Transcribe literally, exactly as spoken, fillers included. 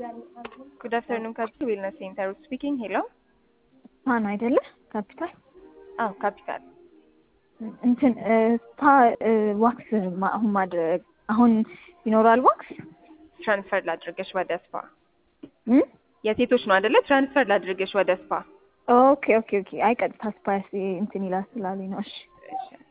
Good afternoon, Capital Wellness Center speaking. Hello. ማን አይደለ? ካፒታል አዎ ካፒታል እንትን ታ ዋክስ አሁን ማድረግ አሁን ይኖራል ዋክስ ትራንስፈር ላድርገሽ ወደ ስፓ እ የሴቶች ነው አይደለ? ትራንስፈር ላድርገሽ ወደ ስፓ። ኦኬ ኦኬ ኦኬ አይ ቀጥታ ስፓ እንትን ይላል ስላለኝ ነው። እሺ እሺ